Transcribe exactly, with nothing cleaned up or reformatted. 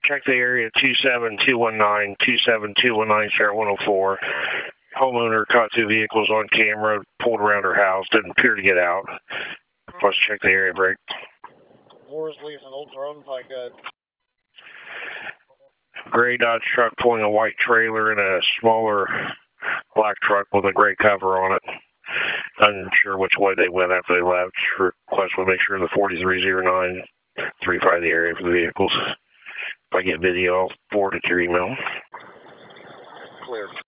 Check the area two seven two one nine, two seven two one nine, Sierra one oh four. Homeowner caught two vehicles on camera, pulled around her house, didn't appear to get out. Let's check the area break. Worsley from Old Turnpike. Gray Dodge truck pulling a white trailer and a smaller black truck with a gray cover on it. Unsure which way they went after they left. Request will make sure the forty-three oh nine three five the area for the vehicles. If I get video, I'll forward it to your email. Clear.